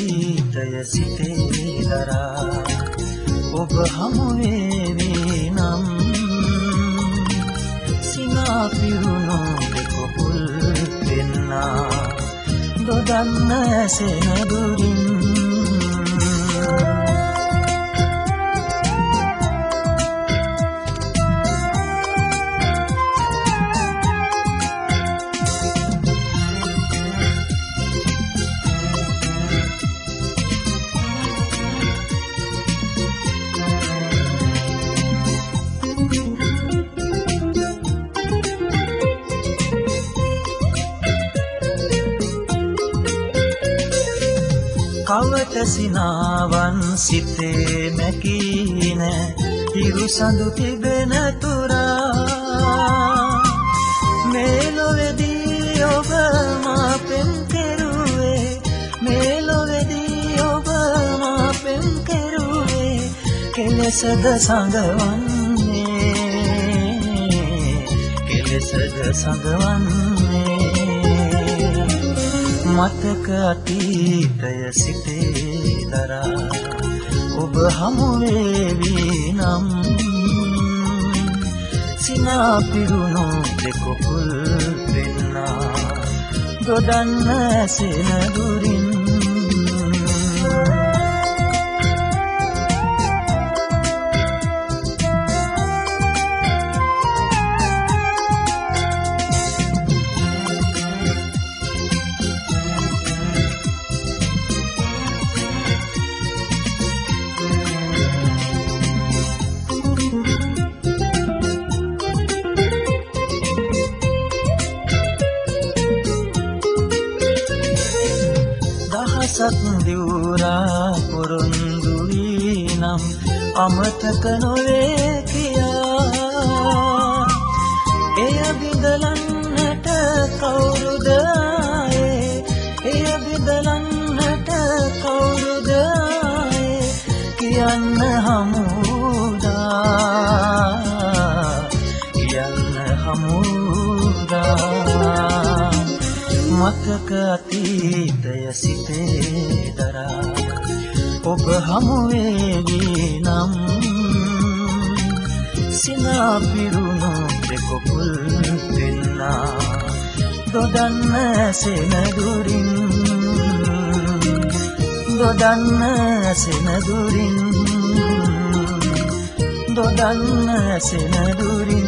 අතීතය සිතේ දරා ඔබ හමුවේවි නම් සිනා පිරුණු දෙකොපුල් දෙන්නා දොඩන්න ඇසෙන දුරින් කවට සිනාවන් සිතේ නැකීන හිරු සඳු තිබෙන තුරා මේ ලොවේදී ඔබ මා පෙම් කෙරුවේ මේ ලොවේදී ඔබ මා පෙම් කෙරුවේ කෙලෙසද සඟවන්නේ මතක අතීතය සිතේ දරා ඔබ හමුවේවි නම් සිනා පිරුණු දෙකොපුල් දෙන්නා දොඩන්න ඇසෙන දුරින් දහසක් දිවුරා පොරොන්දු වී නම් අමතක නොවේ කියා එය බිඳලන්නට කවුරුද ආයේ එය බිඳලන්නට කවුරුද ආයේ කියන්න හමුදා මතක අතීතය සිතේ දරා ඔබ හමුවේවි නම් සිනා පිරුණු දෙකොපුල් දෙන්නා දොඩන්න ඇසෙන දුරින් දොඩන්න ඇසෙන දුරින් දොඩන්න ඇසෙන දුරින්